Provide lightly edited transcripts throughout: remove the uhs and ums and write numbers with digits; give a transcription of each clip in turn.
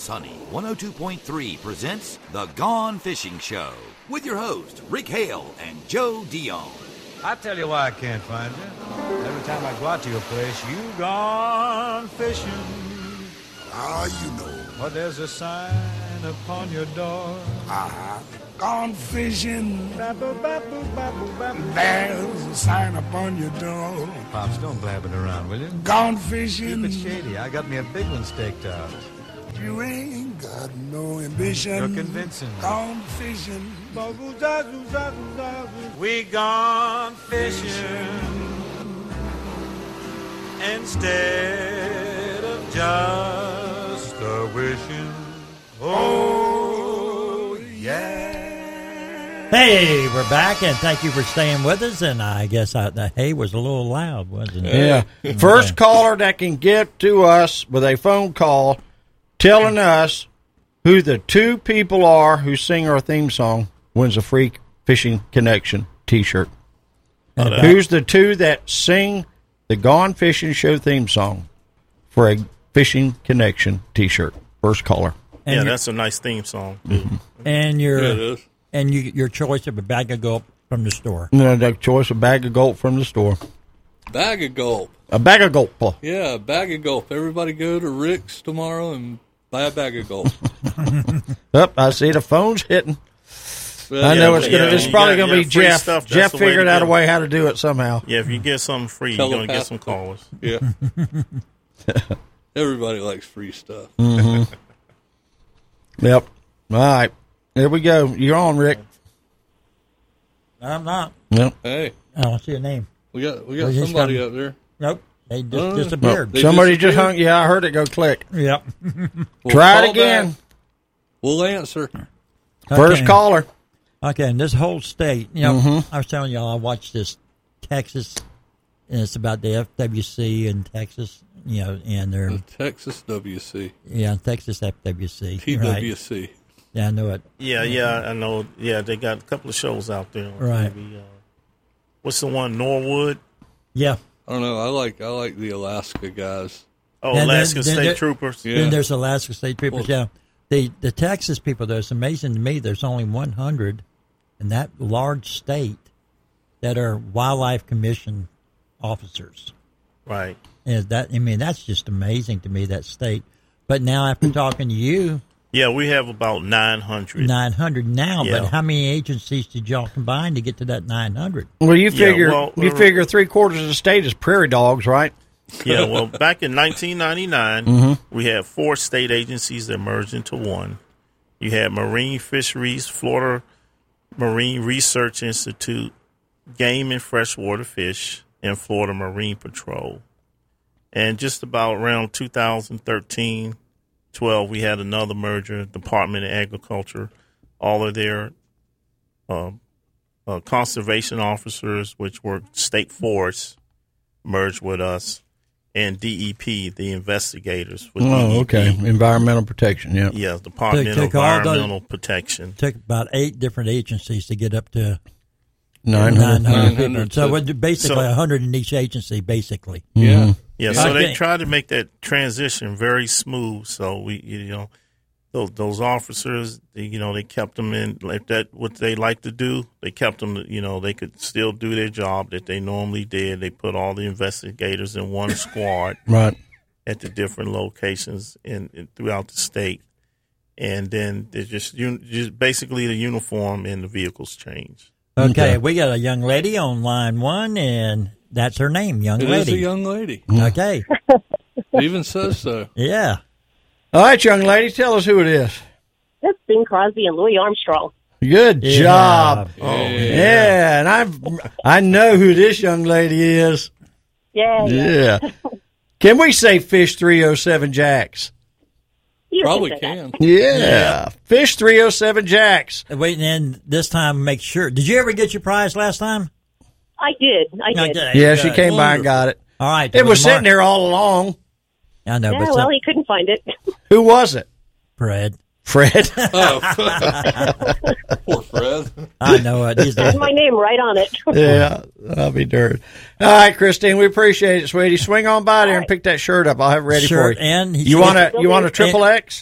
Sunny 102.3 presents The Gone Fishing Show with your host, Rick Hale and Joe Dion. I tell you why I can't find you. Every time I go out to your place, you gone fishing. You know. But there's a sign upon your door. Gone fishing. Babble, babble, babble, babble. There's a sign upon your door. Pops, don't blab it around, will you? Gone fishing. Keep it shady. I got me a big one staked out. You ain't got no ambition. You're convincing me. Gone fishing. We gone fishing instead of just a wishing. Oh, yeah. Hey, we're back, and thank you for staying with us. And I guess the hey was a little loud, wasn't it? Yeah. First caller that can get to us with a phone call telling us who the two people are who sing our theme song wins a free Fishing Connection T-shirt. Who's the two that sing the Gone Fishing Show theme song for a Fishing Connection T-shirt? First caller. And that's a nice theme song. Mm-hmm. And your Yeah, it is. and your choice of a bag of gulp from the store. No, the choice a bag of gulp from the store. Bag of gulp. A bag of gulp. Yeah, a bag of gulp. Everybody go to Rick's tomorrow and buy a bag of gulp. I see the phone's hitting. Well, I know yeah, it's probably going to be free Jeff. stuff, that's Jeff the way figured to out a go. way how to do it somehow. Yeah, if you get something free, you're going to get some callers. Yeah. Everybody likes free stuff. Mm-hmm. Yep. All right. There we go. You're on, Rick. I'm not. Yep. Hey, I don't see a name. we got Well, he's somebody coming. up there. Nope. They just disappeared. They Somebody just disappeared? hung. Yeah, I heard it go click. Yep. We'll Try it call again. back. We'll answer. First Okay. caller. Okay, and this whole state, you know, Mm-hmm. I was telling y'all I watched this Texas, and it's about the FWC in Texas, you know, and they're, The Texas WC. Texas FWC. Right. TWC. Yeah, I know it. Yeah, I know. Yeah, they got a couple of shows out there. Right. Maybe, what's the one, Norwood? Yeah. I don't know. I like the Alaska guys. Oh, And then- Alaska then State there- Troopers. Then Yeah. there's Alaska State Troopers, Well- yeah. The Texas people, though, it's amazing to me, there's only 100 in that large state that are Wildlife Commission officers. Right. And that's just amazing to me, that state. But now, after talking to you, Yeah, we have about 900. 900 now, Yeah. but how many agencies did y'all combine to get to that 900? Well, you Yeah, figure well, you figure 3/4 of the state is prairie dogs, right? Yeah, well, back in 1999, we had 4 state agencies that merged into one. You had Marine Fisheries, Florida Marine Research Institute, Game and Freshwater Fish, and Florida Marine Patrol. And just about around 2013, 12, we had another merger, Department of Agriculture. All of their conservation officers, which were state forests, merged with us. And DEP, the investigators. With Oh, DEP. okay. Environmental protection, yeah. Yeah, Department of Took all those- Environmental Protection. Took about 8 different agencies to get up to 900. 900 people. 900. So it's basically So- 100 in each agency, basically. Yeah. Yeah, so Okay. they tried to make that transition very smooth. So we, those officers, they kept them in like that. What they like to do, they kept them. They could still do their job that they normally did. They put all the investigators in one squad Right. at the different locations in throughout the state, and then they just basically the uniform and the vehicles change. Okay, we got a young lady on line 1, and that's her name, young It lady. is a young lady. Okay, It even says so. yeah. All right, young lady, tell us who it is. That's Bing Crosby and Louis Armstrong. Good Yeah. job. Oh, Yeah, and I know who this young lady is. Yeah. Yeah. Can we say Fish 307 Jacks? You Probably say that. can. Yeah. Fish 307 Jacks. Wait, and then this time make sure. Did you ever get your prize last time? I did. Okay, Yeah, she good. came by and got it. All right. It was sitting there all along. I know, Yeah, but well, he couldn't find it. Who was it? Fred. Fred. Oh, poor Fred. I know it. He's There's my name right on it. Yeah, I'll be darned. All right, Christine, we appreciate it, sweetie. Swing on by there and pick that shirt up. I'll have it ready Shirt for you. and You want a triple X?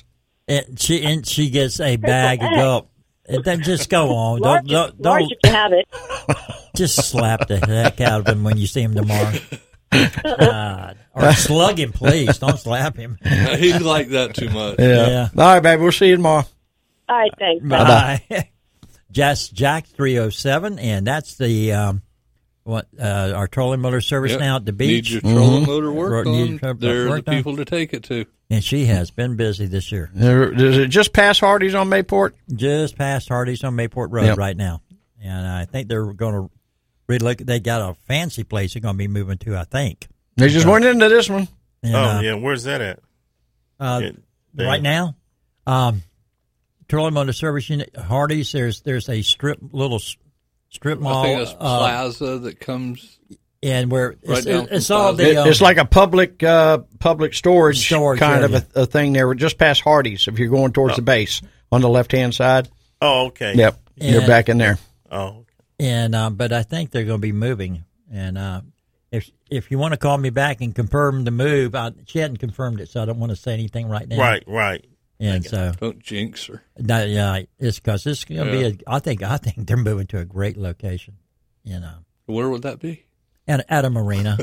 And she gets a bag of gulp. And then just go on. Large Don't if you have it. just slap the heck out of him when you see him tomorrow. God. Or slug him, please. Don't slap him. He'd like that too much. Yeah. All right, baby. We'll see you tomorrow. All right, thanks. Bye. Just Jack 307, and that's the our trolling motor service Yep. now at the beach. Need your trolling motor work Need on. your They're work the on. people to take it to. And she has been busy this year. Does it just pass Hardy's on Mayport? Just past Hardy's on Mayport Road Yep. right now. And I think they're going to relook. They got a fancy place they're going to be moving to, I think. They just went into this one. And, yeah. Where's that at? Yeah. Right now, trolling motor service unit, Hardy's, there's a little strip mall. I think that's Plaza that comes. And where Right down it's from all Plaza. the It's like a public storage kind yeah, of a thing there. We're just past Hardy's if you're going towards the base on the left-hand side. Oh, okay. Yep. You're And- back in there. Oh, and but I think they're going to be moving. And if you want to call me back and confirm the move, she hadn't confirmed it, so I don't want to say anything right now. right. And so, Don't jinx her. yeah, it's because it's going to be. I think they're moving to a great location. Where would that be? And at a marina.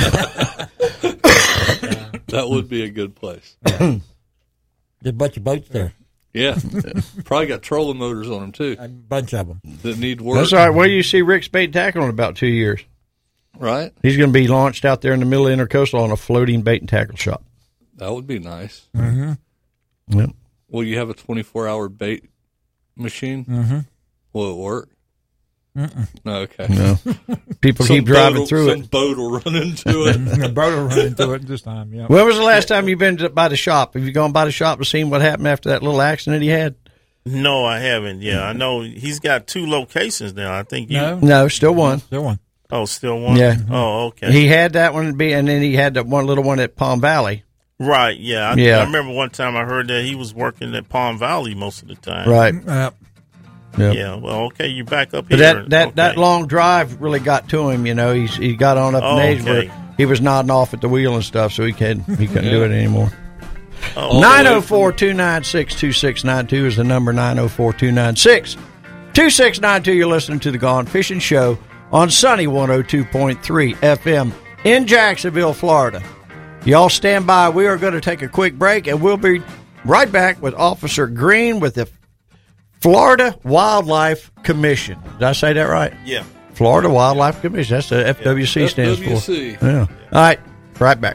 That would be a good place. There's a bunch of boats there. Yeah. Probably got trolling motors on them, too, A bunch of them. that need work. That's all right. Where do you see Rick's Bait and Tackle in about 2 years? Right? He's going to be launched out there in the middle of Intercoastal on a floating bait and tackle shop. That would be nice. Mm-hmm. Yep. Will you have a 24-hour bait machine? Mm-hmm. Will it work? Mm-mm. No, okay. No. People keep driving through Some boat will run into it. The boat will run into it this time, yeah. When was the last time you've been by the shop? Have you gone by the shop and seen what happened after that little accident he had? No, I haven't. Yeah, I know he's got 2 locations now. I think No, still one. Still one. Oh, still one? Yeah. Oh, okay. He had that one, and then he had that one little one at Palm Valley. Right, yeah. Yeah. I remember one time I heard that he was working at Palm Valley most of the time. Right. Yep. Yeah, well, okay, you back up here. But that long drive really got to him. He got on up in age okay. where he was nodding off at the wheel and stuff, so he couldn't do it anymore. Oh, 904-296-2692 is the number. 904-296-2692. You're listening to the Gone Fishing Show on Sunny 102.3 FM in Jacksonville, Florida. Y'all stand by. We are going to take a quick break, and we'll be right back with Officer Green with the Florida Wildlife Commission. Did I say that right? Yeah. Florida Wildlife Commission. That's what FWC stands for. FWC. Yeah. All right. Right back.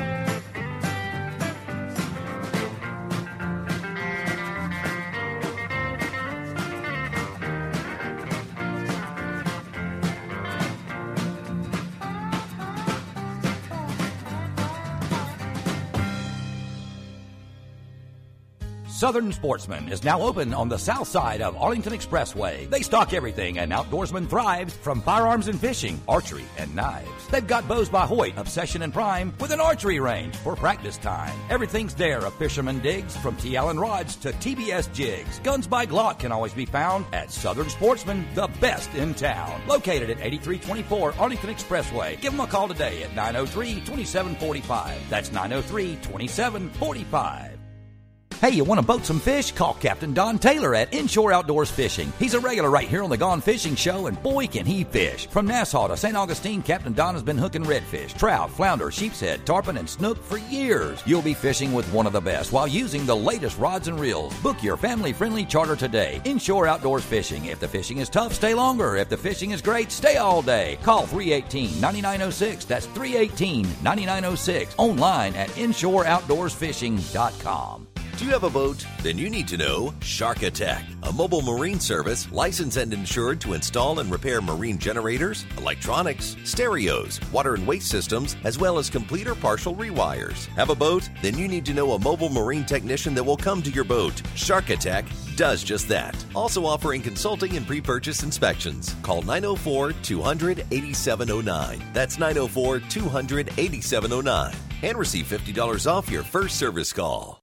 Southern Sportsman is now open on the south side of Arlington Expressway. They stock everything an outdoorsman thrives, from firearms and fishing, archery, and knives. They've got bows by Hoyt, Obsession, and Prime with an archery range for practice time. Everything's there a fisherman digs, from T. Allen rods to TBS jigs. Guns by Glock can always be found at Southern Sportsman, the best in town. Located at 8324 Arlington Expressway. Give them a call today at 903-2745. That's 903-2745. Hey, you want to boat some fish? Call Captain Don Taylor at Inshore Outdoors Fishing. He's a regular right here on the Gone Fishing Show, and boy, can he fish. From Nassau to St. Augustine, Captain Don has been hooking redfish, trout, flounder, sheepshead, tarpon, and snook for years. You'll be fishing with one of the best while using the latest rods and reels. Book your family-friendly charter today. Inshore Outdoors Fishing. If the fishing is tough, stay longer. If the fishing is great, stay all day. Call 318-9906. That's 318-9906. Online at InshoreOutdoorsFishing.com. Do you have a boat? Then you need to know Shark Attack, a mobile marine service licensed and insured to install and repair marine generators, electronics, stereos, water and waste systems, as well as complete or partial rewires. Have a boat? Then you need to know a mobile marine technician that will come to your boat. Shark Attack does just that. Also offering consulting and pre-purchase inspections. Call 904-200-8709. That's 904-200-8709. And receive $50 off your first service call.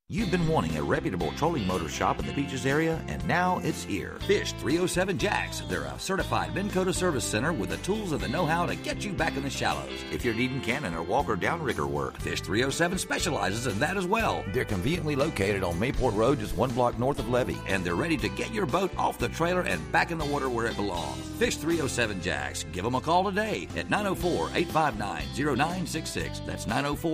You've been wanting a reputable trolling motor shop in the Beaches area, and now it's here. Fish 307 Jacks. They're a certified Minn Kota service center with the tools and the know-how to get you back in the shallows. If you're needing cannon or walker downrigger work, Fish 307 specializes in that as well. They're conveniently located on Mayport Road, just 1 block north of Levee, and they're ready to get your boat off the trailer and back in the water where it belongs. Fish 307 Jacks. Give them a call today at 904-859-0966. That's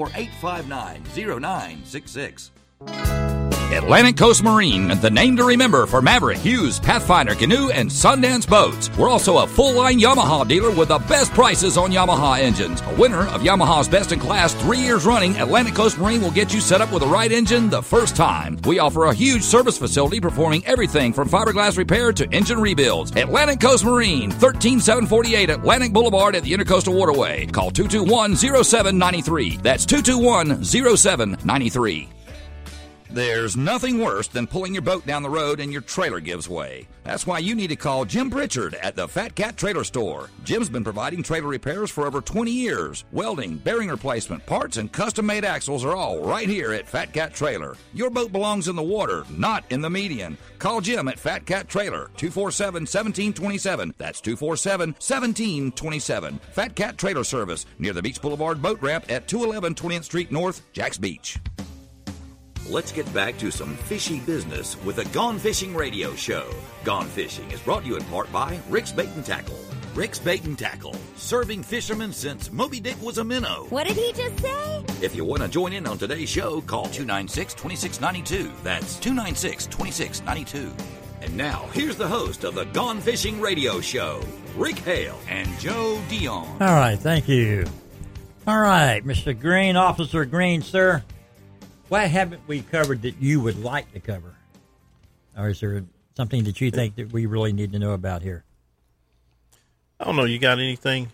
904-859-0966. Atlantic Coast Marine, the name to remember for Maverick, Hughes, Pathfinder, Canoe, and Sundance boats. We're also a full-line Yamaha dealer with the best prices on Yamaha engines. A winner of Yamaha's Best in Class 3 years running, Atlantic Coast Marine will get you set up with the right engine the first time. We offer a huge service facility performing everything from fiberglass repair to engine rebuilds. Atlantic Coast Marine, 13748 Atlantic Boulevard at the Intercoastal Waterway. Call 221-0793. That's 221-0793. There's nothing worse than pulling your boat down the road and your trailer gives way. That's why you need to call Jim Pritchard at the Fat Cat Trailer Store. Jim's been providing trailer repairs for over 20 years. Welding, bearing replacement, parts, and custom-made axles are all right here at Fat Cat Trailer. Your boat belongs in the water, not in the median. Call Jim at Fat Cat Trailer, 247-1727. That's 247-1727. Fat Cat Trailer Service, near the Beach Boulevard Boat Ramp at 211 20th Street North, Jacks Beach. Let's get back to some fishy business with the Gone Fishing Radio Show. Gone Fishing is brought to you in part by Rick's Bait and Tackle. Rick's Bait and Tackle, serving fishermen since Moby Dick was a minnow. What did he just say? If you want to join in on today's show, call 296-2692. That's 296-2692. And now, here's the host of the Gone Fishing Radio Show, Rick Hale and Joe Dion. All right, thank you. All right, Mr. Green, Officer Green, sir. What haven't we covered that you would like to cover? Or is there something that you think that we really need to know about here? I don't know. You got anything?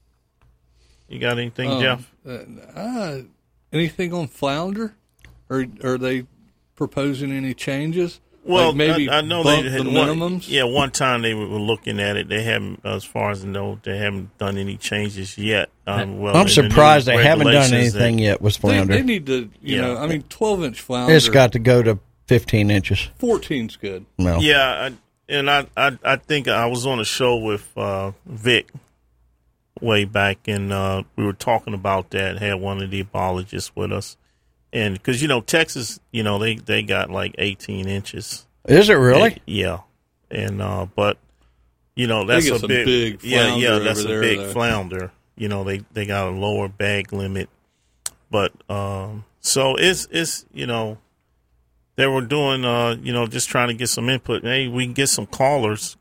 Jeff? Anything on flounder? Or are they proposing any changes? Well, like maybe I know bump they had the minimums. One time they were looking at it. They haven't, as far as I know, they haven't done any changes yet. I'm surprised they haven't done anything yet with flounder. They need to, you know, 12-inch flounder. It's got to go to 15 inches. 14's good. No. Yeah, I think I was on a show with Vic way back, and we were talking about that. Had one of the biologists with us. And because, Texas, they got like 18 inches. Is it really? Yeah. And, but, that's a big flounder. That's a big flounder. They got a lower bag limit. But, so it's they were doing, just trying to get some input. Hey, we can get some callers,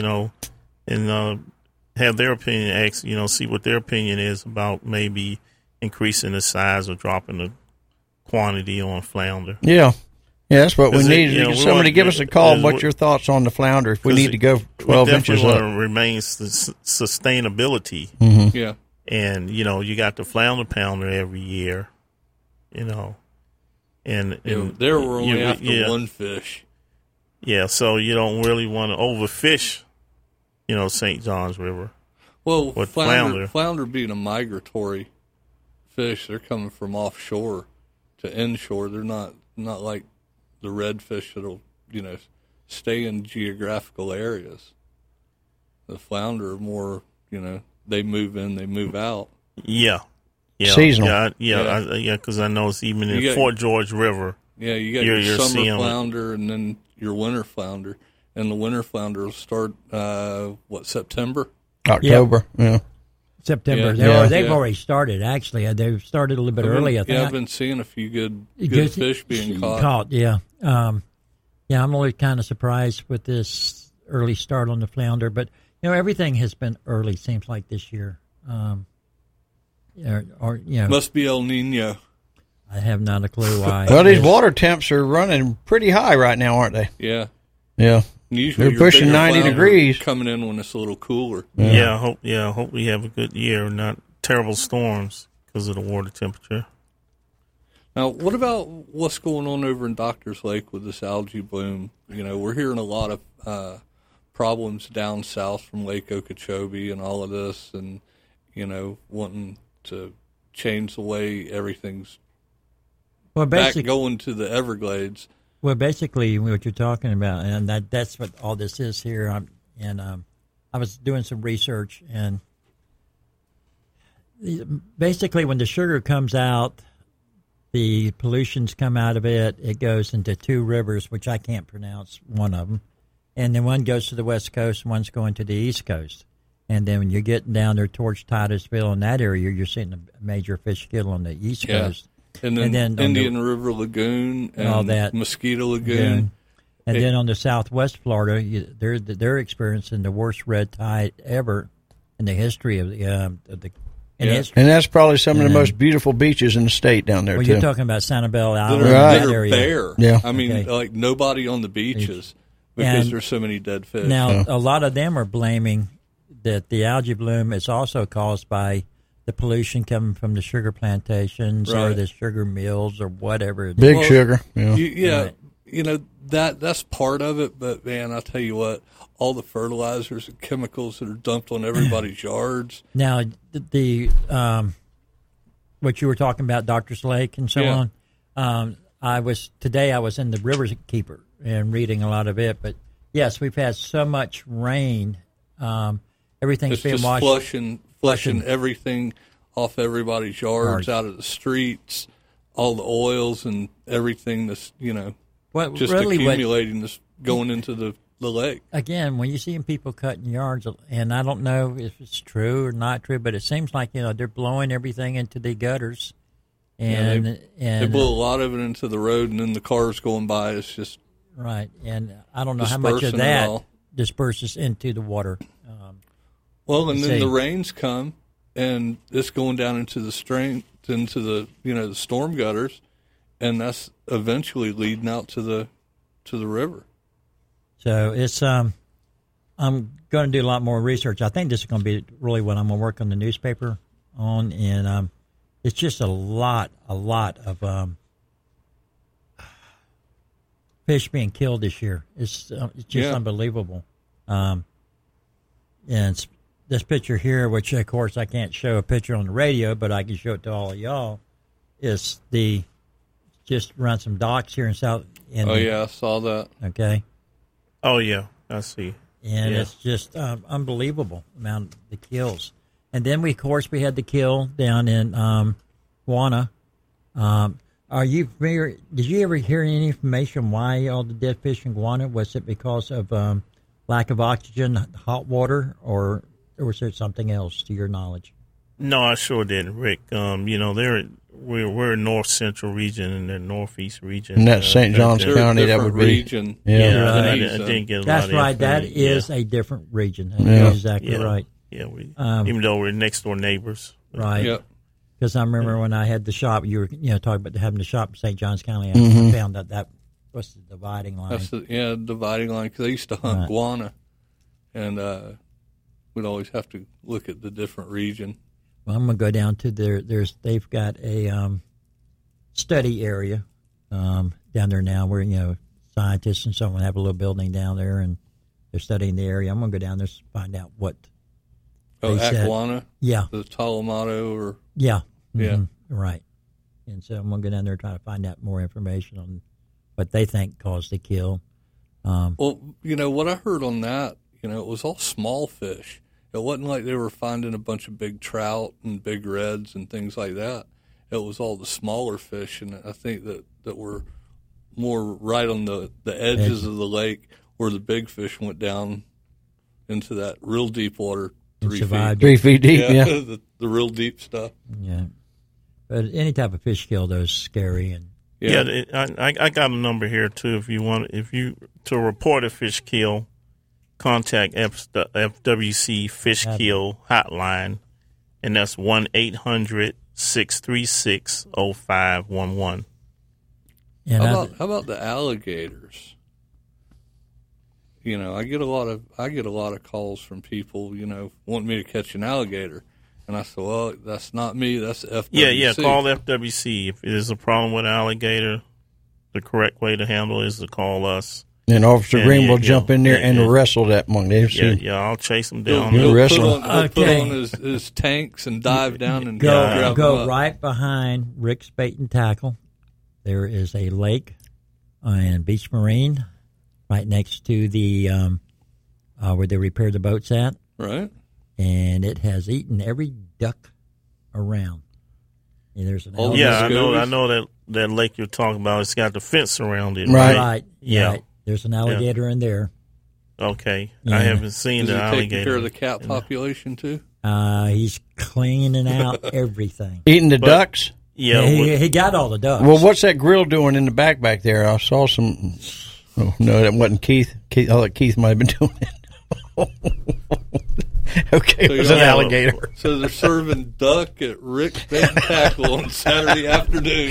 and have their opinion, see what their opinion is about maybe increasing the size or dropping the quantity on flounder. Yeah, that's what we need. Somebody give us a call. What's your thoughts on the flounder? If we need to go 12 inches up, remains the sustainability. Mm-hmm. Yeah, and you got the flounder pounder every year. And there we're only after one fish. Yeah, so you don't really want to overfish, St. John's River. Well, flounder being a migratory fish, they're coming from offshore to inshore. They're not like the redfish that'll stay in geographical areas. The flounder are more they move in, they move out. Yeah, seasonal. Because I know it's even in Fort George River. Yeah, you got your summer flounder and then your winter flounder, and the winter flounder will start September, October. Yeah. September. They've already started, actually. They've started a little bit early, I think. Yeah, I've been seeing a few good fish being caught. Yeah. I'm always kind of surprised with this early start on the flounder. But, everything has been early, seems like, this year. Must be El Nino. I have not a clue why. Well, these water temps are running pretty high right now, aren't they? Yeah. Yeah. Usually they're pushing 90 degrees. Coming in when it's a little cooler. Yeah, I hope we have a good year, not terrible storms because of the water temperature. Now, what about what's going on over in Doctors Lake with this algae bloom? We're hearing a lot of problems down south from Lake Okeechobee and all of this, and wanting to change the way everything's Well, back going to the Everglades. Well, basically, what you're talking about, and that's what all this is here. I was doing some research, and basically, when the sugar comes out, the pollutions come out of it. It goes into two rivers, which I can't pronounce one of them. And then one goes to the west coast, one's going to the east coast. And then when you're getting down there towards Titusville in that area, you're seeing a major fish kill on the east coast. And then Indian River Lagoon and all that, Mosquito Lagoon. And then on the southwest Florida, they're experiencing the worst red tide ever in the history of the history. And that's probably some of the most beautiful beaches in the state down there, too. You're talking about Sanibel Island. That are bare. Yeah. I mean, like nobody on the beaches because there's so many dead fish. Now, a lot of them are blaming that the algae bloom is also caused by the pollution coming from the sugar plantations or the sugar mills or whatever. Big sugar. You know, that's part of it. But, man, I'll tell you what, all the fertilizers and chemicals that are dumped on everybody's yards. Now, the what you were talking about, Doctor's Lake and so on, I was in the Riverkeeper and reading a lot of it. But, yes, we've had so much rain. Everything's been washed. Flushing everything off everybody's yards, out of the streets, all the oils and everything that's, just accumulating, this going into the lake. Again, when you see people cutting yards, and I don't know if it's true or not true, but it seems like, they're blowing everything into the gutters. And they blow a lot of it into the road, and then the cars going by, it's just... Right, and I don't know how much of that disperses into the water. And then the rains come, and it's going down into the the storm gutters, and that's eventually leading out to the river. So it's I'm going to do a lot more research. I think this is going to be really what I'm going to work on the newspaper on, and it's just a lot of fish being killed this year. It's just unbelievable. And this picture here, which of course I can't show a picture on the radio, but I can show it to all of y'all, is just run some docks here in South. I saw that. Okay. Oh yeah, I see. And it's just unbelievable amount of the kills. And then we had the kill down in Guana. Are you familiar? Did you ever hear any information why all the dead fish in Guana? Was it because of lack of oxygen, hot water, or was there something else to your knowledge? No, I sure didn't, Rick. We're in north central region and the northeast region. And that's St. Johns County. That would be region. Yeah, I didn't get a lot of That's right. That is a different region. That's exactly right. Yeah, even though we're next door neighbors. Right. Yep. Because I remember when I had the shop, you were talking about having the shop in St. Johns County. I found that was the dividing line. That's the dividing line, because I used to hunt guana, and we'd always have to look at the different region. Well, I'm going to go down to they've got a study area down there now where, scientists and so on have a little building down there, and they're studying the area. I'm going to go down there to find out what at Guana? Yeah. The Talamato or... Yeah. Mm-hmm. Yeah. Right. And so I'm going to go down there and try to find out more information on what they think caused the kill. Well, what I heard on that, it was all small fish. It wasn't like they were finding a bunch of big trout and big reds and things like that. It was all the smaller fish, and I think that were more right on the edges of the lake where the big fish went down into that real deep water, 3 feet. 3 feet deep, yeah. The real deep stuff. Yeah. But any type of fish kill, though, is scary. And I got a number here, too. To report a fish kill, contact FWC Fish Kill Hotline, and that's 1-800-636-0511. How about the alligators? I get a lot of calls from people, wanting me to catch an alligator, and I said, well, that's not me. That's FWC. Yeah. Call FWC if there's a problem with an alligator. The correct way to handle it is to call us. And Officer Green will jump in there and wrestle that monkey. I'll chase him down. He'll wrestle. He'll put on his tanks and dive down and go right behind Rick's Bait and Tackle, There is a lake in Beach Marine right next to the where they repair the boats at. Right. And it has eaten every duck around. And there's an I know that lake you're talking about. It's got the fence around it. Right. Yeah. Right. There's an alligator in there. Okay. Yeah. I haven't seen the alligator. Taking care of the cat population too? He's cleaning out everything. Eating the ducks? Yeah. He got all the ducks. Well, what's that grill doing in the back there? I saw some. Oh, no, that wasn't Keith. I thought Keith might have been doing it. Okay, it was an alligator. So they're serving duck at Rick's Bait and Tackle on Saturday afternoon.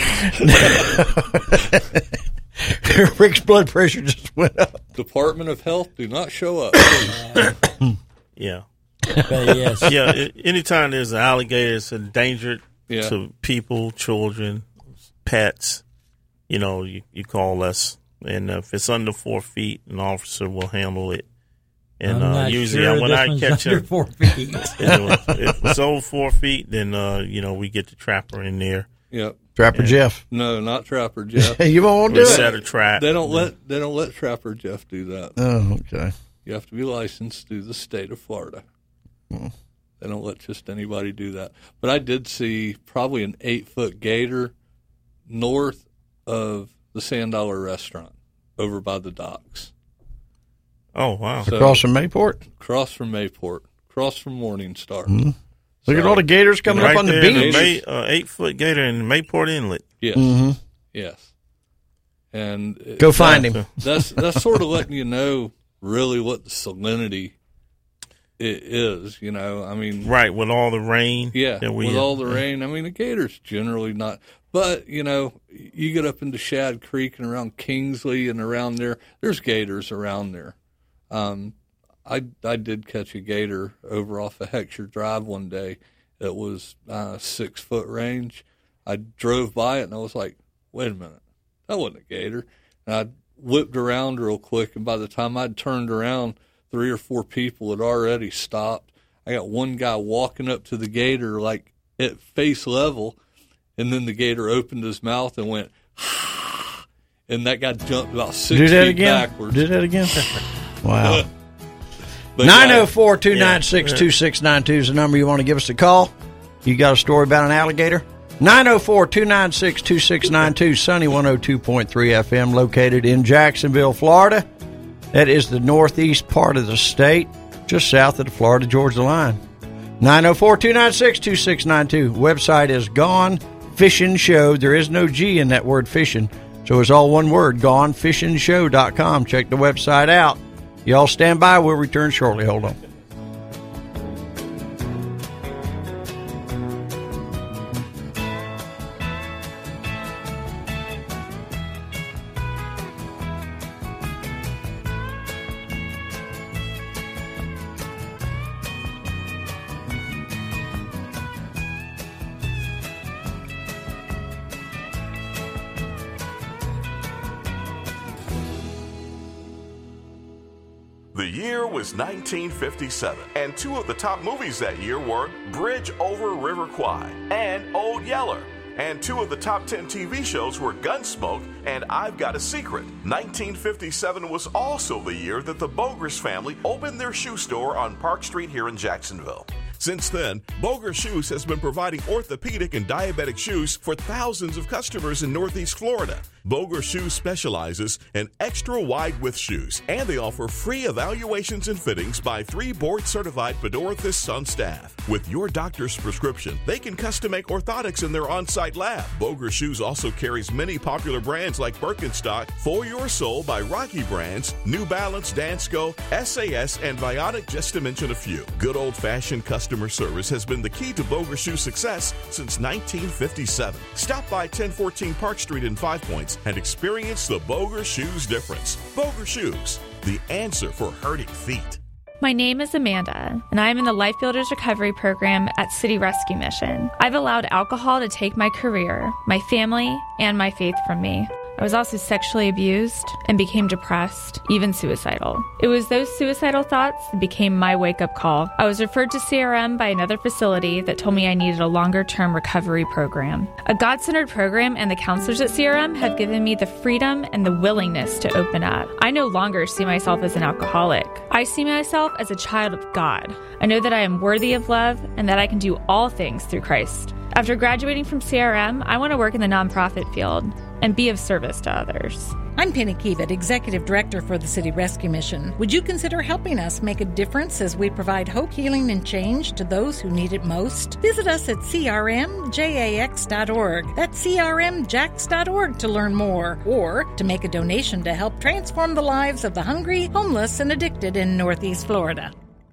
Rick's blood pressure just went up. Department of Health, do not show up. Yeah. But yes. Yeah, anytime there's an alligator, it's endangered to people, children, pets. You call us. And if it's under 4 feet, an officer will handle it. And usually when I catch under him, 4 feet. if it's over 4 feet, then we get the trapper in there. Yep. Trapper Jeff. No, not Trapper Jeff. You won't do We it. set a trap. They don't let Trapper Jeff do that. Oh, okay. You have to be licensed through the state of Florida. They don't let just anybody do that. But I did see probably an 8-foot gator north of the Sand Dollar restaurant over by the docks. Oh, wow. So, across from Mayport? Across from Mayport. Across from Morningstar. Mm-hmm. Look at all the gators coming up on the beach. 8-foot gator in Mayport Inlet. Yes. Mm-hmm. Yes. And go find him. That's sort of letting you know really what the salinity it is, I mean. Right, with all the rain. Yeah, with all the rain. I mean, a gator's generally not. But, you get up into Shad Creek and around Kingsley and around there, there's gators around there. I did catch a gator over off of Heckscher Drive one day. It was 6-foot range. I drove by it and I was like, wait a minute, that wasn't a gator. And I whipped around real quick, and by the time I'd turned around, 3 or 4 people had already stopped. I got one guy walking up to the gator like at face level, and then the gator opened his mouth and went, and that guy jumped about 6 feet backwards. Do that again? Wow. 904-296-2692 is the number you want to give us a call. You got a story about an alligator? 904-296-2692, Sunny 102.3 FM, located in Jacksonville, Florida. That is the northeast part of the state, just south of the Florida-Georgia line. 904-296-2692. Website is Gone Fishing Show. There is no G in that word fishing, so it's all one word, gonefishingshow.com. Check the website out. Y'all stand by. We'll return shortly. Hold on. The year was 1957, and 2 of the top movies that year were Bridge Over River Kwai and Old Yeller. And 2 of the top 10 TV shows were Gunsmoke and I've Got a Secret. 1957 was also the year that the Boger's family opened their shoe store on Park Street here in Jacksonville. Since then, Boger Shoes has been providing orthopedic and diabetic shoes for thousands of customers in Northeast Florida. Boger Shoes specializes in extra wide width shoes, and they offer free evaluations and fittings by 3 board-certified podorthists on staff. With your doctor's prescription, they can custom make orthotics in their on-site lab. Boger Shoes also carries many popular brands like Birkenstock, For Your Soul by Rocky Brands, New Balance, Dansko, SAS, and Biotic, just to mention a few. Good old-fashioned customer service has been the key to Boger Shoes' success since 1957. Stop by 1014 Park Street in 5 Points and experience the Boger Shoes difference. Boger Shoes, the answer for hurting feet. My name is Amanda, and I am in the Life Builders Recovery Program at City Rescue Mission. I've allowed alcohol to take my career, my family, and my faith from me. I was also sexually abused and became depressed, even suicidal. It was those suicidal thoughts that became my wake-up call. I was referred to CRM by another facility that told me I needed a longer-term recovery program. A God-centered program and the counselors at CRM have given me the freedom and the willingness to open up. I no longer see myself as an alcoholic. I see myself as a child of God. I know that I am worthy of love and that I can do all things through Christ. After graduating from CRM, I want to work in the nonprofit field and be of service to others. I'm Penny Kiewit, Executive Director for the City Rescue Mission. Would you consider helping us make a difference as we provide hope, healing, and change to those who need it most? Visit us at crmjax.org. That's crmjax.org to learn more, or to make a donation to help transform the lives of the hungry, homeless, and addicted in Northeast Florida.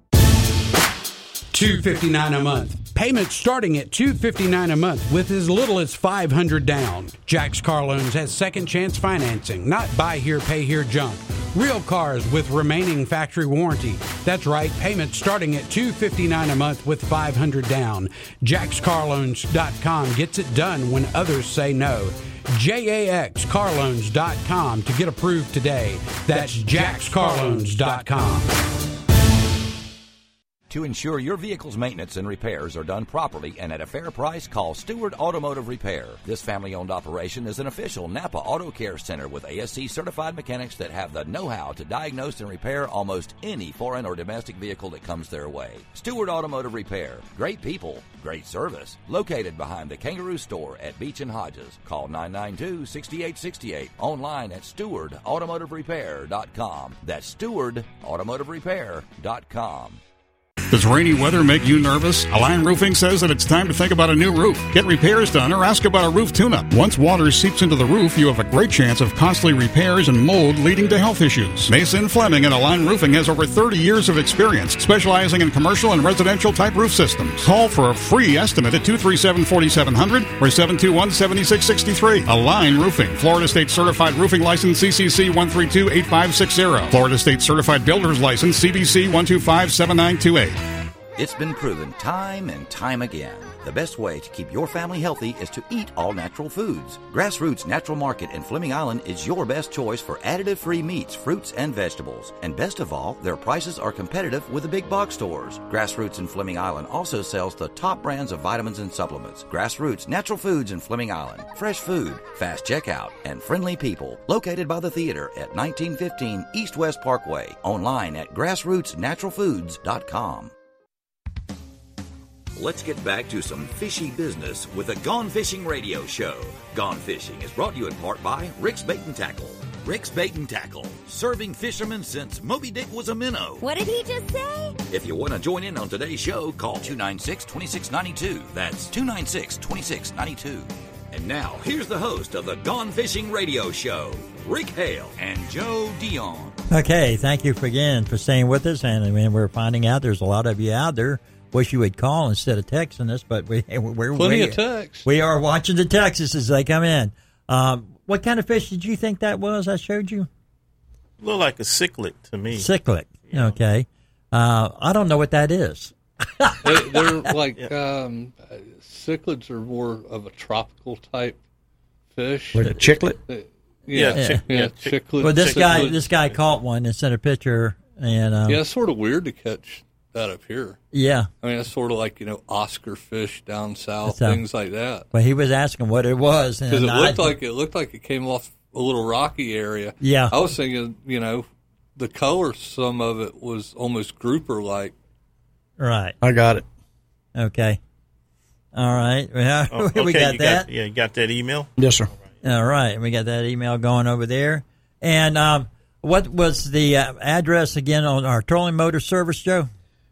$259 a month. Payments starting at $259 a month with as little as $500 down. Jack's Car Loans has second chance financing, not buy here, pay here junk. Real cars with remaining factory warranty. That's right, payments starting at $259 a month with $500 down. JaxCarLoans.com gets it done when others say no. JaxCarLoans.com to get approved today. That's JaxCarLoans.com. To ensure your vehicle's maintenance and repairs are done properly and at a fair price, call Stewart Automotive Repair. This family-owned operation is an official Napa Auto Care Center with ASC certified mechanics that have the know-how to diagnose and repair almost any foreign or domestic vehicle that comes their way. Stewart Automotive Repair. Great people, great service. Located behind the Kangaroo Store at Beach and Hodges. Call 992-6868. Online at StewardAutomotiveRepair.com. That's StewardAutomotiveRepair.com. Does rainy weather make you nervous? Align Roofing says that it's time to think about a new roof. Get repairs done or ask about a roof tune-up. Once water seeps into the roof, you have a great chance of costly repairs and mold leading to health issues. Mason Fleming at Align Roofing has over 30 years of experience specializing in commercial and residential type roof systems. Call for a free estimate at 237-4700 or 721-7663. Align Roofing, Florida State Certified Roofing License CCC 1328560. Florida State Certified Builder's License CBC 1257928. It's been proven time and time again. The best way to keep your family healthy is to eat all natural foods. Grassroots Natural Market in Fleming Island is your best choice for additive-free meats, fruits, and vegetables. And best of all, their prices are competitive with the big box stores. Grassroots in Fleming Island also sells the top brands of vitamins and supplements. Grassroots Natural Foods in Fleming Island. Fresh food, fast checkout, and friendly people. Located by the theater at 1915 East West Parkway. Online at grassrootsnaturalfoods.com. Let's get back to some fishy business with the Gone Fishing Radio Show. Gone Fishing is brought to you in part by Rick's Bait and Tackle. Rick's Bait and Tackle, serving fishermen since Moby Dick was a minnow. What did he just say? If you want to join in on today's show, call 296-2692. That's 296-2692. And now, here's the host of the Gone Fishing Radio Show, Rick Hale and Joe Dion. Okay, thank you again for staying with us. And we're finding out there's a lot of you out there. Wish you would call instead of texting us, but we're plenty of texts. We are watching the texts as they come in. What kind of fish did you think that was? I showed you. Look like a cichlid to me. Cichlid. Yeah. Okay. I don't know what that is. They're like cichlids are more of a tropical type fish. Like a chiclet. Cichlid. Well, this guy caught one and sent a picture, and it's sort of weird to catch that up here. Yeah. I mean, it's sort of like, Oscar fish down south, things like that. But he was asking what it was. Because it looked like it came off a little rocky area. Yeah. I was thinking, the color, some of it was almost grouper-like. Right. I got it. Okay. All right. Okay, we got that. You got that email? Yes, sir. All right. We got that email going over there. And what was the address again on our trolling motor service, Joe?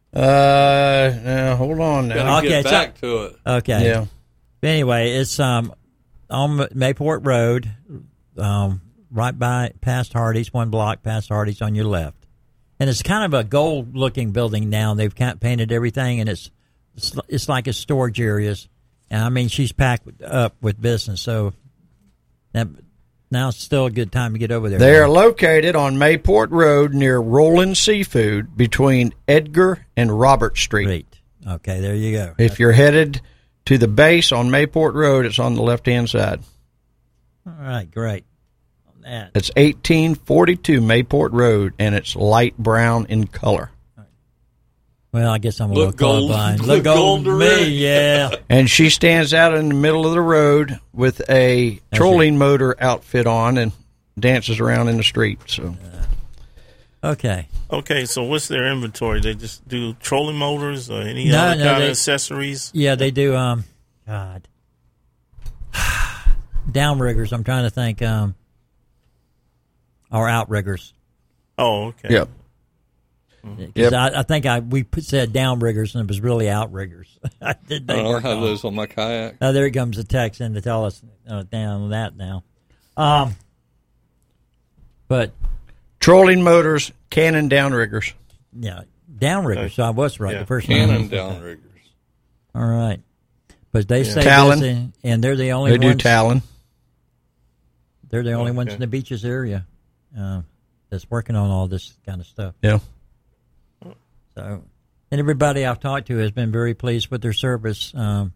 Hold on now. Okay, get back to it. Okay. Yeah. Anyway, it's on Mayport Road, right by past Hardee's, one block past Hardee's on your left. And it's kind of a gold-looking building now. They've kind of painted everything, and it's like a storage areas. And I mean, she's packed up with business, so now it's still a good time to get over there. They are located on Mayport Road near Roland Seafood between Edgar and Robert Street. Okay, there you go. If you're headed to the base on Mayport Road, it's on the left-hand side. All right, great. that? It's 1842 Mayport Road, and it's light brown in color. Well, I guess I'm a little gold. colorblind. Look Look gold to gold me, to yeah. And she stands out in the middle of the road with a trolling motor outfit on and dances around in the street. So, Okay. Okay, so what's their inventory? They just do trolling motors or any other kind of accessories? Yeah, they do. God, downriggers. I'm trying to think. Or outriggers. Oh, okay. Yep. Because I think we said downriggers and it was really outriggers. I have those on my kayak. Oh, there comes a text in to tell us down that now. But trolling motors, Cannon downriggers. Yeah, downriggers. So I was right the first Cannon time. downriggers. All right, but they say Talon. this, and they're the only They ones. do Talon. They're the only ones in the beaches area that's working on all this kind of stuff. Yeah. So, and everybody I've talked to has been very pleased with their service, and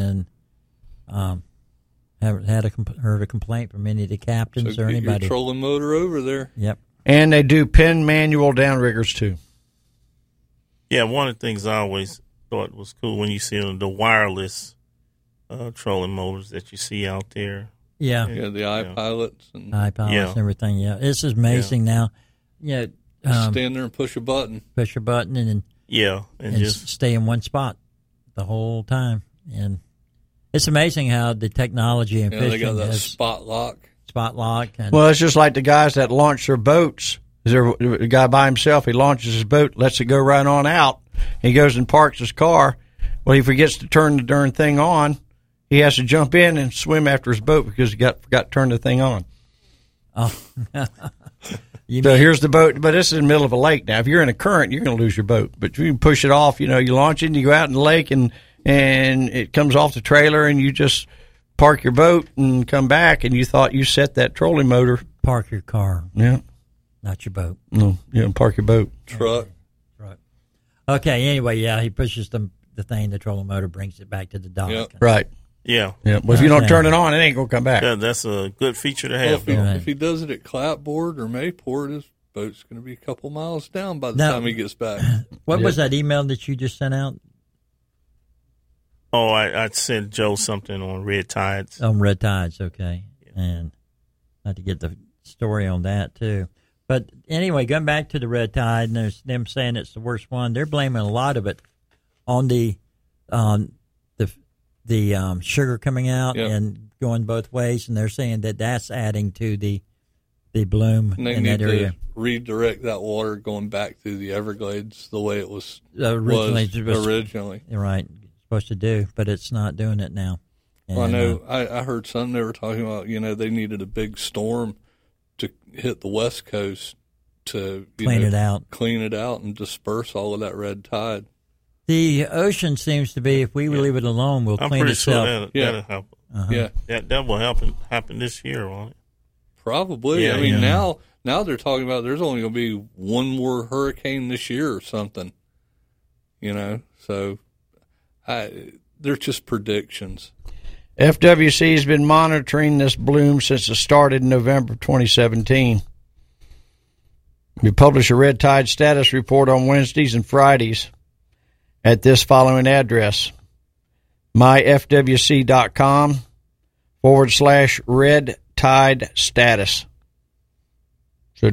haven't heard a complaint from any of the captains So or get anybody. your trolling motor over there. Yep. And they do Penn manual downriggers too. Yeah, one of the things I always thought was cool when you see the wireless trolling motors that you see out there. Yeah. Yeah, the iPilots and and everything. Yeah, this is amazing now. Yeah. Stand there and push a button. Push a button and just stay in one spot the whole time. And it's amazing how the technology and fishing they got that has spot lock. And Well, it's just like the guys that launch their boats. There's a guy by himself. He launches his boat, lets it go right on out. He goes and parks his car. Well, he forgets to turn the darn thing on. He has to jump in and swim after his boat because he forgot to turn the thing on. Oh. So here's the boat, but this is in the middle of a lake. Now, if you're in a current, you're going to lose your boat. But if you can push it off, you launch it and you go out in the lake and it comes off the trailer and you just park your boat and come back and you thought you set that trolling motor. Park your car. Yeah. Not your boat. No, park your boat. Truck. Okay, anyway, yeah, he pushes the thing, the trolling motor brings it back to the dock. Yep. Right. Yeah. Yeah. Well, if you don't turn it on, it ain't going to come back. Yeah, that's a good feature to Well, have. if he does it at Clapboard or Mayport, his boat's going to be a couple miles down by the time he gets back. What was that email that you just sent out? Oh, I sent Joe something on Red Tides. On Red Tides, okay. Yeah. And I had to get the story on that, too. But anyway, going back to the Red Tide, and there's them saying it's the worst one, they're blaming a lot of it on the sugar coming out and going both ways, and they're saying that that's adding to the bloom in that area. To redirect that water going back through the Everglades the way it was originally. Right, supposed to do, but it's not doing it now. And, well, I know. I heard something they were talking about. They needed a big storm to hit the West Coast to clean it out, and disperse all of that red tide. The ocean seems to be, if we leave it alone, will clean itself. That'll help. Yeah, that will happen this year, won't it? Probably. Yeah, now they're talking about there's only going to be one more hurricane this year or something. So they're just predictions. FWC has been monitoring this bloom since it started in November 2017. We publish a red tide status report on Wednesdays and Fridays at this following address: myfwc.com/red tide status. So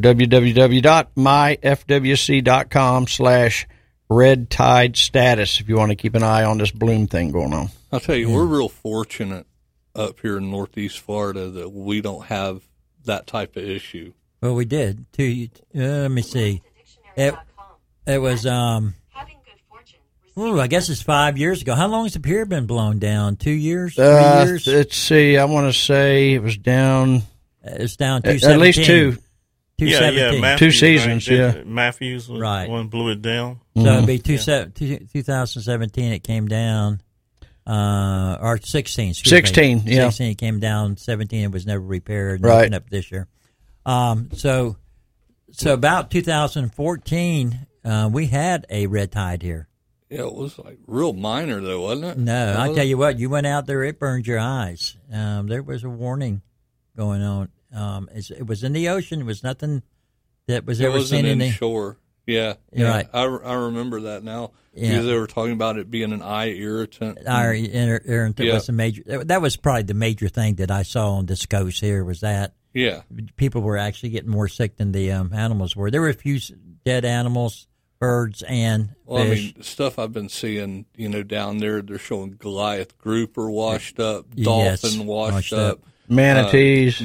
www.myfwc.com/red tide status if you want to keep an eye on this bloom thing going on. I'll tell you, we're real fortunate up here in Northeast Florida that we don't have that type of issue. Well, we did. Let me see. It was, I guess it's 5 years ago. How long has the pier been blown down? 2 years? 3 years? Let's see. I want to say it was down. It's down at least two. 217. Matthews, 2 seasons, right? Matthews was the one blew it down. So it'd be 2017 it came down. Or 16. 16, yeah. 16 it came down. 17 it was never repaired. Right. Up this year. So about 2014, we had a red tide here. Yeah, it was like real minor though, wasn't it? No, I tell you what, you went out there, it burned your eyes. There was a warning going on It was in the ocean. It was nothing that was it ever wasn't seen in the shore. Yeah, right. I remember that now Yeah. because they were talking about it being an eye irritant. Irritant was a major. That was probably the major thing that I saw on this coast here was that. Yeah, people were actually getting more sick than the animals were. There were a few dead animals, birds, and fish. Well, I mean, stuff I've been seeing, down there, they're showing Goliath grouper washed up, dolphin washed up, manatees,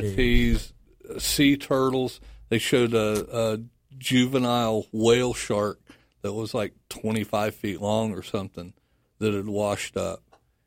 sea turtles. They showed a juvenile whale shark that was like 25 feet long or something that had washed up,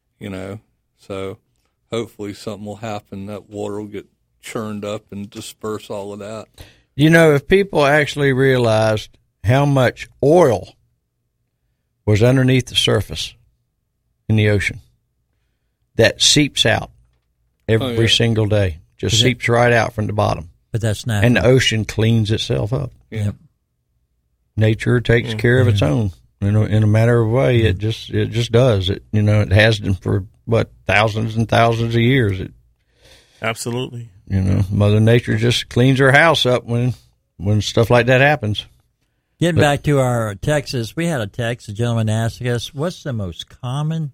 So hopefully something will happen. That water will get churned up and disperse all of that. If people actually realized how much oil was underneath the surface in the ocean that seeps out every single day, just seeps right out from the bottom. But that's not. And the ocean cleans itself up. Yeah. Nature takes care of its own. In a matter of way, it just does. It it has been for thousands and thousands of years. Absolutely. Mother Nature just cleans her house up when stuff like that happens. Getting back to our Texas, we had a text. A gentleman asked us, "What's the most common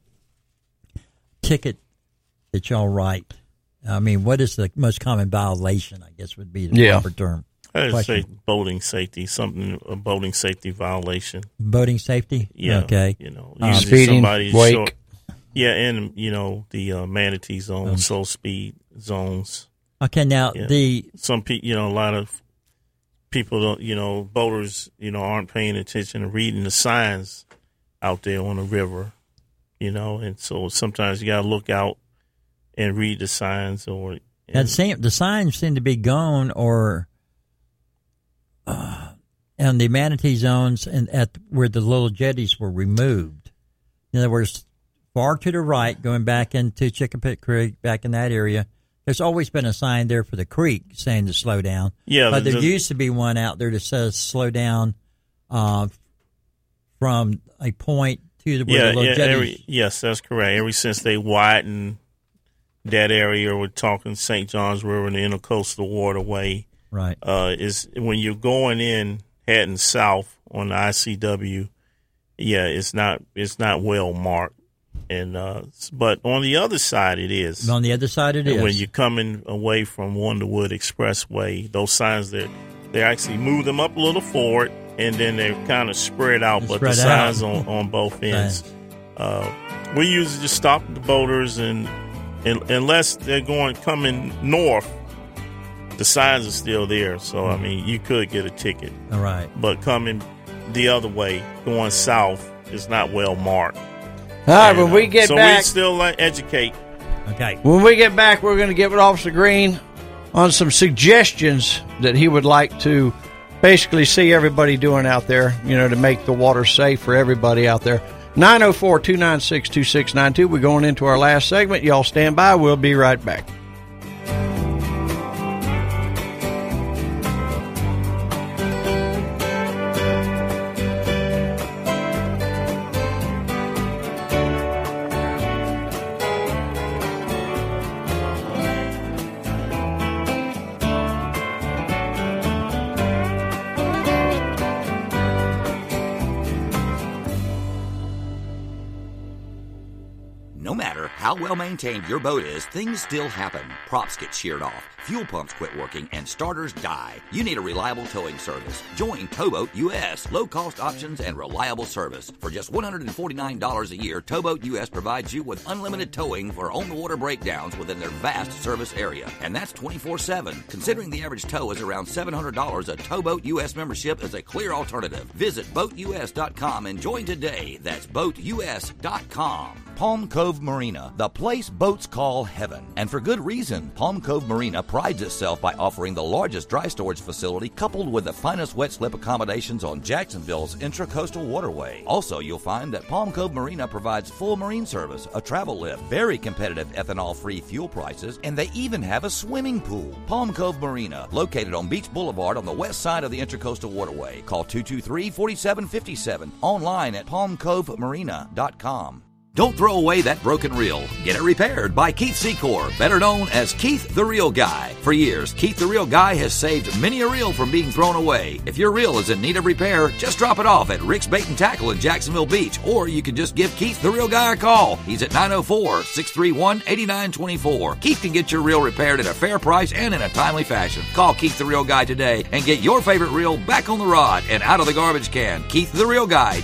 ticket that y'all write?" I mean, what is the most common violation? I guess would be the proper term. I'd say boating safety, a boating safety violation. Boating safety? Yeah. Okay. Speeding, wake. Yeah, and, the manatee zone, slow speed zones. Okay, now some people, a lot of people don't, boaters, aren't paying attention to reading the signs out there on the river, and so sometimes you got to look out and read the signs the signs seem to be gone or and the manatee zones and at where the little jetties were removed. In other words, far to the right, going back into Chickapit Creek, back in that area, there's always been a sign there for the creek saying to slow down. Yeah, but there used to be one out there that says slow down from a point to where the little jetties. Yes, that's correct. Ever since they widened that area, we're talking St. Johns River and the Intercoastal Waterway. Right. Is when you're going in, heading south on the ICW, it's not well marked. And but on the other side it is. On the other side it is. When you're coming away from Wonderwood Expressway, those signs they actually move them up a little forward and then they're kind of spread out, but the signs on both ends. We usually just stop the boaters and unless they're coming north, the signs are still there. So I mean, you could get a ticket. All right. But coming the other way, going south, is not well marked. All right, when we get back... So we still educate. Okay. When we get back, we're going to get with Officer Green on some suggestions that he would like to basically see everybody doing out there, to make the water safe for everybody out there. 904-296-2692. We're going into our last segment. Y'all stand by. We'll be right back. How well maintained your boat is, things still happen. Props get sheared off, fuel pumps quit working, and starters die. You need a reliable towing service. Join Towboat US. Low-cost options and reliable service. For just $149 a year, Towboat US provides you with unlimited towing for on-the-water breakdowns within their vast service area. And that's 24/7. Considering the average tow is around $700, a Towboat US membership is a clear alternative. Visit BoatUS.com and join today. That's BoatUS.com. Palm Cove Marina, the place boats call heaven. And for good reason. Palm Cove Marina prides itself by offering the largest dry storage facility coupled with the finest wet slip accommodations on Jacksonville's Intracoastal Waterway. Also, you'll find that Palm Cove Marina provides full marine service, a travel lift, very competitive ethanol-free fuel prices, and they even have a swimming pool. Palm Cove Marina, located on Beach Boulevard on the west side of the Intracoastal Waterway. Call 223-4757. Online at palmcovemarina.com. Don't throw away that broken reel. Get it repaired by Keith Secor, better known as Keith the Reel Guy. For years, Keith the Reel Guy has saved many a reel from being thrown away. If your reel is in need of repair, just drop it off at Rick's Bait and Tackle in Jacksonville Beach, or you can just give Keith the Reel Guy a call. He's at 904-631-8924. Keith can get your reel repaired at a fair price and in a timely fashion. Call Keith the Reel Guy today and get your favorite reel back on the rod and out of the garbage can. Keith the Reel Guy,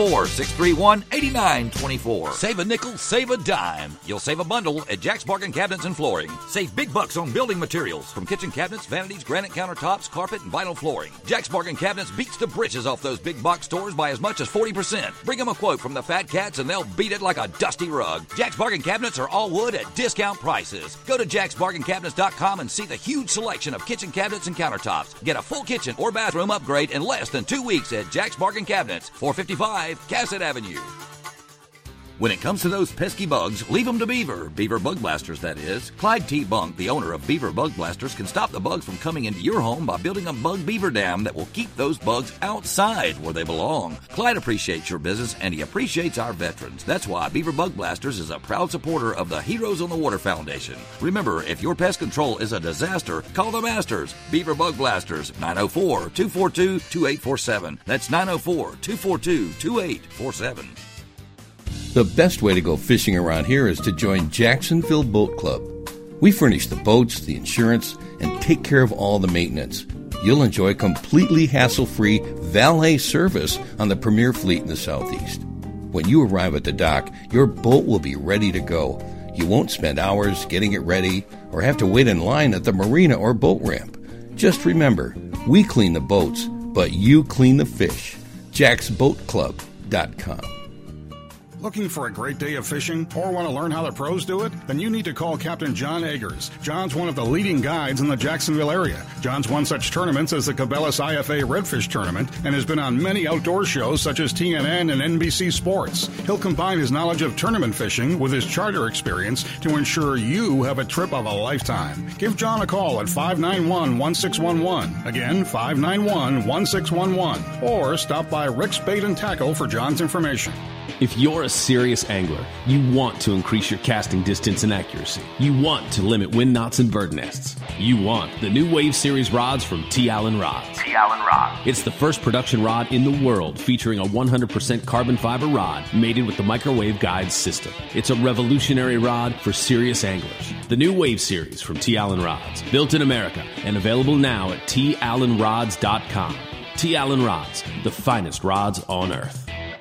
904-631-8924. Save a nickel, save a dime. You'll save a bundle at Jack's Bargain Cabinets and Flooring. Save big bucks on building materials from kitchen cabinets, vanities, granite countertops, carpet, and vinyl flooring. Jack's Bargain Cabinets beats the britches off those big box stores by as much as 40%. Bring them a quote from the Fat Cats and they'll beat it like a dusty rug. Jack's Bargain Cabinets are all wood at discount prices. Go to jacksbargaincabinets.com and see the huge selection of kitchen cabinets and countertops. Get a full kitchen or bathroom upgrade in less than 2 weeks at Jack's Bargain Cabinets, 455 Cassett Avenue. When it comes to those pesky bugs, leave them to Beaver. Beaver Bug Blasters, that is. Clyde T. Bunk, the owner of Beaver Bug Blasters, can stop the bugs from coming into your home by building a bug beaver dam that will keep those bugs outside where they belong. Clyde appreciates your business and he appreciates our veterans. That's why Beaver Bug Blasters is a proud supporter of the Heroes on the Water Foundation. Remember, if your pest control is a disaster, call the masters. Beaver Bug Blasters, 904-242-2847. That's 904-242-2847. The best way to go fishing around here is to join Jacksonville Boat Club. We furnish the boats, the insurance, and take care of all the maintenance. You'll enjoy completely hassle-free valet service on the premier fleet in the Southeast. When you arrive at the dock, your boat will be ready to go. You won't spend hours getting it ready or have to wait in line at the marina or boat ramp. Just remember, we clean the boats, but you clean the fish. JacksBoatClub.com. Looking for a great day of fishing or want to learn how the pros do it? Then you need to call Captain John Eggers. John's one of the leading guides in the Jacksonville area. John's won such tournaments as the Cabela's IFA Redfish Tournament and has been on many outdoor shows such as TNN and NBC Sports. He'll combine his knowledge of tournament fishing with his charter experience to ensure you have a trip of a lifetime. Give John a call at 591-1611. Again, 591-1611. Or stop by Rick's Bait and Tackle for John's information. If you're a serious angler, you want to increase your casting distance and accuracy. You want to limit wind knots and bird nests. You want the new Wave Series rods from T. Allen Rods. T. Allen Rods. It's the first production rod in the world featuring a 100% carbon fiber rod mated with the microwave guide system. It's a revolutionary rod for serious anglers. The new Wave Series from T. Allen Rods. Built in America and available now at TAllenRods.com. T. Allen Rods, the finest rods on earth.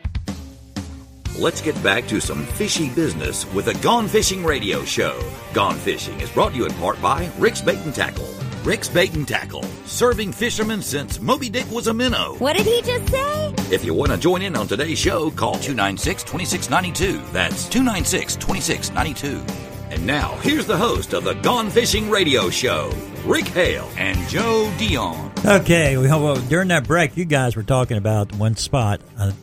Let's get back to some fishy business with the Gone Fishing Radio Show. Gone Fishing is brought to you in part by Rick's Bait and Tackle. Rick's Bait and Tackle, serving fishermen since Moby Dick was a minnow. What did he just say? If you want to join in on today's show, call 296-2692. That's 296-2692. And now, here's the host of the Gone Fishing Radio Show, Rick Hale and Joe Dion. Okay, well, during that break, you guys were talking about one spot,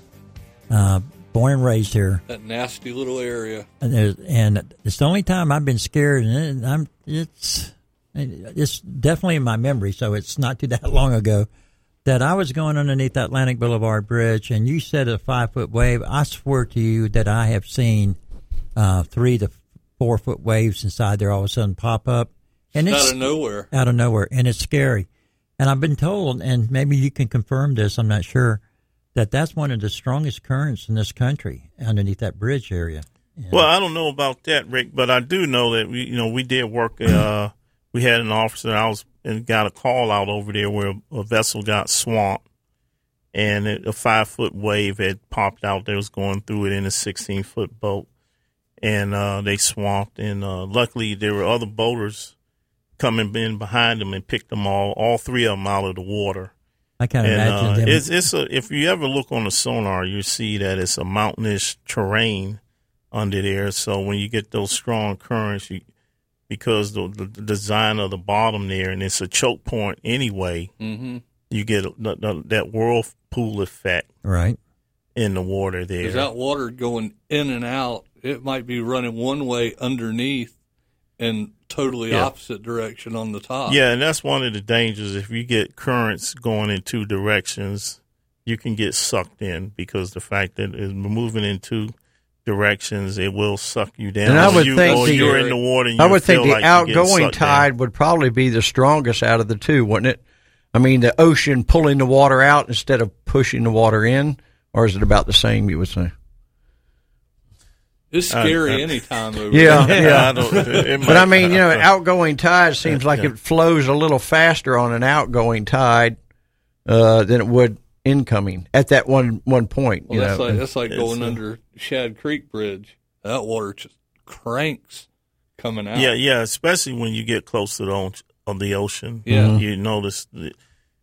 born and raised here. That nasty little area. And it's the only time I've been scared, and it's definitely in my memory, so it's not too that long ago, that I was going underneath the Atlantic Boulevard Bridge, and you said a 5-foot wave. I swear to you that I have seen 3 to 4 foot waves inside there all of a sudden pop up. And it's out of nowhere. Out of nowhere, and it's scary. And I've been told, and maybe you can confirm this, I'm not sure, that's one of the strongest currents in this country underneath that bridge area. Yeah. Well, I don't know about that, Rick, but I do know that we did work. We had an officer and got a call out over there where a vessel got swamped, and a 5-foot wave had popped out. That was going through it in a 16-foot boat, and they swamped. And luckily, there were other boaters coming in behind them and picked them all 3 of them out of the water. I can't imagine them. If you ever look on the sonar, you see that it's a mountainous terrain under there. So when you get those strong currents, because the design of the bottom there, and it's a choke point anyway, you get that whirlpool effect right in the water there. Because that water going in and out, it might be running one way underneath and totally opposite direction on the top. Yeah, and that's one of the dangers. If you get currents going in 2 directions, you can get sucked in because the fact that it's moving in 2 directions, it will suck you down. And I would think you're in the water. And I would think the like outgoing tide would probably be the strongest out of the two, wouldn't it? I mean, the ocean pulling the water out instead of pushing the water in, or is it about the same? You would say. It's scary anytime over yeah, there. Yeah. But I mean, outgoing tide seems like it flows a little faster on an outgoing tide than it would incoming at that one point. Well, that's like going under Shad Creek Bridge. That water just cranks coming out. Yeah, especially when you get close to the ocean. Yeah. You notice the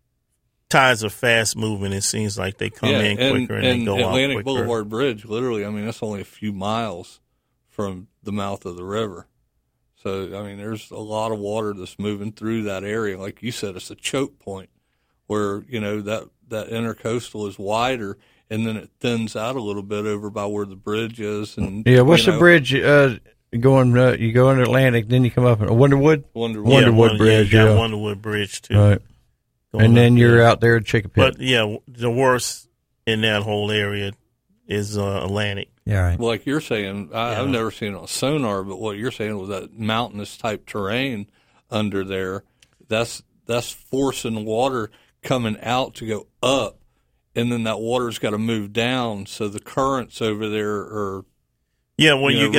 tides are fast moving. It seems like they come in quicker and they go out quicker. Atlantic Boulevard Bridge, literally, I mean, that's only a few miles from the mouth of the river. So, I mean, there's a lot of water that's moving through that area. Like you said, it's a choke point where, that intercoastal is wider, and then it thins out a little bit over by where the bridge is. And what's the bridge going? You go into Atlantic, then you come up in Wonderwood? Wonderwood Bridge. Yeah, you got Wonderwood Bridge, too. Right. And then you're out there at Chickapit. But, the worst in that whole area is Atlantic. Yeah, right. Well, like you're saying, I've never seen it on sonar, but what you're saying was that mountainous type terrain under there, that's forcing water coming out to go up, and then that water's got to move down. So the currents over there are when you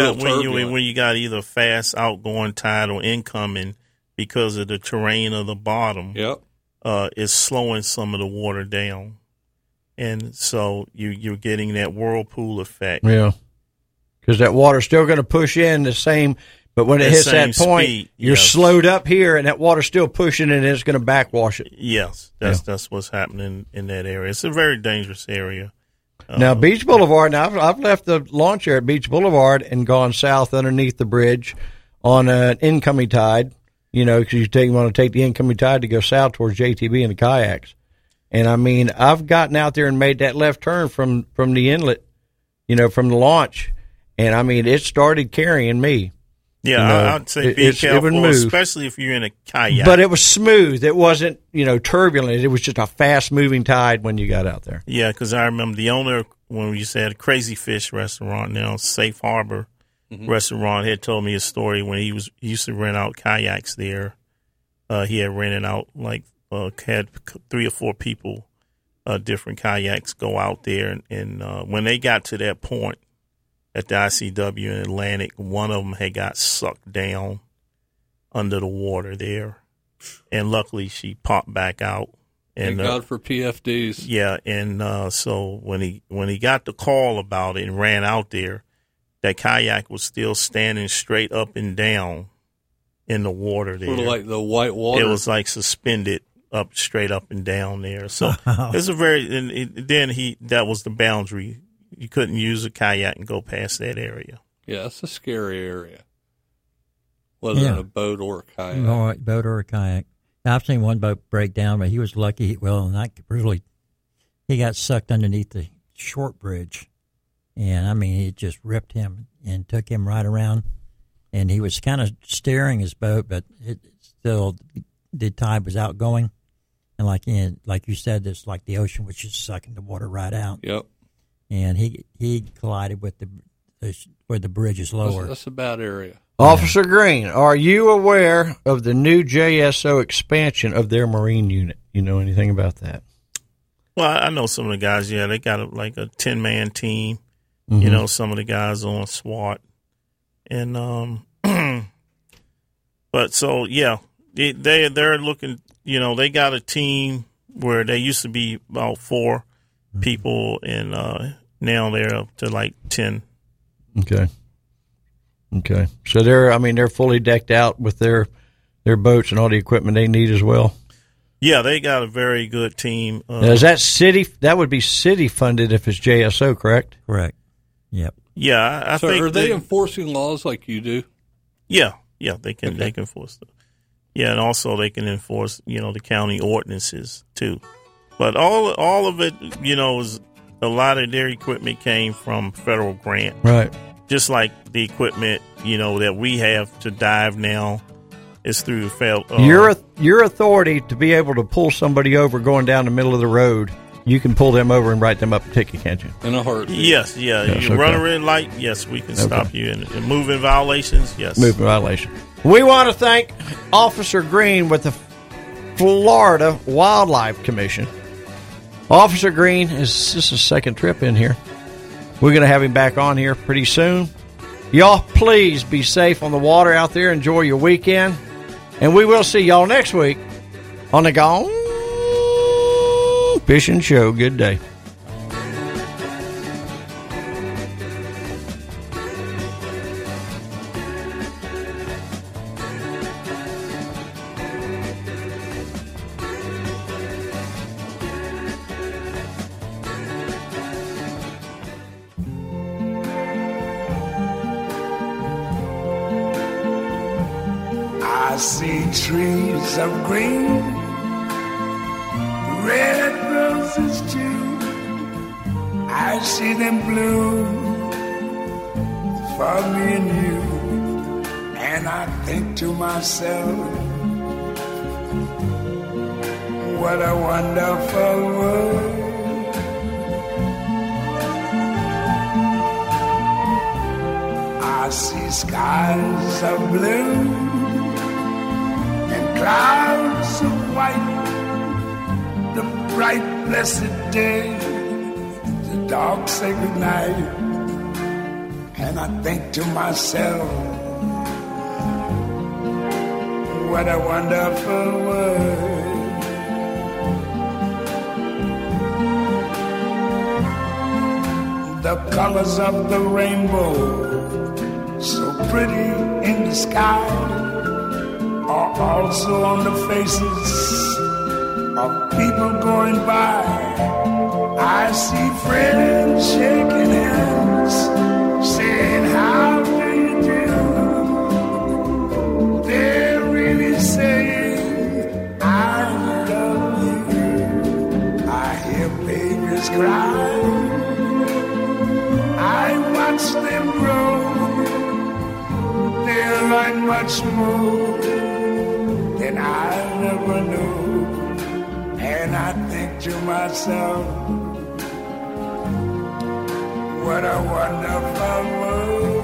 got either fast outgoing tide or incoming because of the terrain of the bottom. Yep. Is slowing some of the water down, and so you're getting that whirlpool effect. Yeah, because that water's still going to push in the same, but when it hits that point, speed, you're slowed up here, and that water's still pushing, and it's going to backwash it. Yes, that's what's happening in that area. It's a very dangerous area. Now, Beach Boulevard. Now, I've left the launch here at Beach Boulevard and gone south underneath the bridge on an incoming tide. Because you want to take the incoming tide to go south towards JTB and the kayaks. And, I mean, I've gotten out there and made that left turn from the inlet, from the launch. And, I mean, it started carrying me. Yeah, I'd say be careful, especially if you're in a kayak. But it was smooth. It wasn't, turbulent. It was just a fast-moving tide when you got out there. Yeah, because I remember the owner, when we said Crazy Fish Restaurant, now Safe Harbor Restaurant, had told me a story when he used to rent out kayaks there. He had rented out had 3 or 4 people, different kayaks go out there, and when they got to that point at the ICW in Atlantic, one of them had got sucked down under the water there, and luckily she popped back out. And thank God for PFDs. Yeah, and so when he got the call about it and ran out there, that kayak was still standing straight up and down in the water there. Sort of like the white water. It was like suspended straight up and down there. So it's a that was the boundary. You couldn't use a kayak and go past that area. Yeah, it's a scary area. Whether in a boat or a kayak. Boat or a kayak. I've seen one boat break down, but he was lucky. He got sucked underneath the short bridge. And, I mean, it just ripped him and took him right around. And he was kind of steering his boat, but the tide was outgoing. And like you said, it's like the ocean was just sucking the water right out. Yep. And he collided with where the bridge is lower. That's a bad area. Officer Green, are you aware of the new JSO expansion of their Marine unit? You know anything about that? Well, I know some of the guys, they got a 10-man team. Mm-hmm. Some of the guys on SWAT. And, but so, they're looking, they got a team where they used to be about 4 people, and now they're up to 10. Okay. So they're fully decked out with their boats and all the equipment they need as well. Yeah, they got a very good team. Now, is that city? That would be city funded if it's JSO, correct? Correct. Yep. Yeah, I think. Are they enforcing laws like you do? Yeah, they can. Okay. They can enforce them. Yeah, and also they can enforce, the county ordinances too. But all of it, is a lot of their equipment came from federal grant. Right. Just like the equipment, that we have to dive now is through the federal. Your authority to be able to pull somebody over going down the middle of the road, you can pull them over and write them up a ticket, can't you? In a heartbeat. Yes, yeah. You run a red light, yes, we can stop you. And moving violations, yes. Moving violation. We want to thank Officer Green with the Florida Wildlife Commission. Officer Green this is his second trip in here. We're going to have him back on here pretty soon. Y'all, please be safe on the water out there. Enjoy your weekend. And we will see y'all next week on the Gone Fishing Show. Good day. I see trees of green, red roses too. I see them bloom for me and you. And I think to myself, what a wonderful world. I see skies of blue, clouds of white, the bright blessed day, the dark sacred night. And I think to myself, what a wonderful world. The colors of the rainbow, so pretty in the sky, are also on the faces of people going by. I see friends shaking hands, saying, how do you do? They're really saying, I love you. I hear babies cry, I watch them grow. They learn much more than I never knew. And I think to myself, what a wonderful world.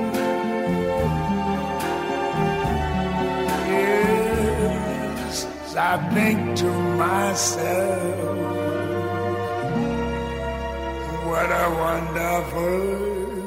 Yes, I think to myself, what a wonderful world.